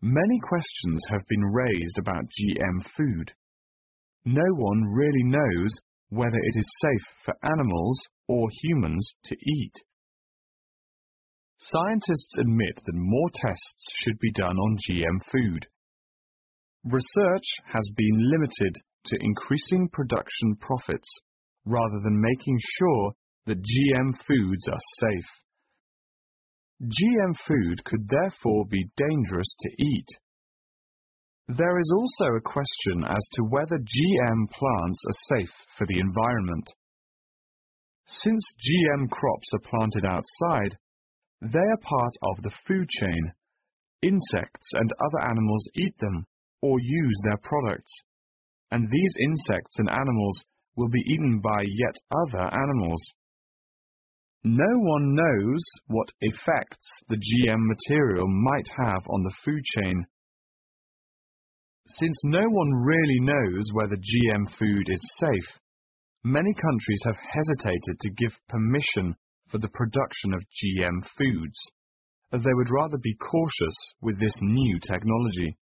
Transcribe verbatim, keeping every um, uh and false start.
Many questions have been raised about G M food. No one really knows whether it is safe for animals or humans to eat. Scientists admit that more tests should be done on G M food. Research has been limited to increasing production profits rather than making sure that G M foods are safe. G M food could therefore be dangerous to eat. There is also a question as to whether G M plants are safe for the environment. Since G M crops are planted outside, they are part of the food chain. Insects and other animals eat them or use their products, and these insects and animals will be eaten by yet other animals. No one knows what effects the G M material might have on the food chain. Since no one really knows whether G M food is safe, many countries have hesitated to give permission for the production of G M foods, as they would rather be cautious with this new technology.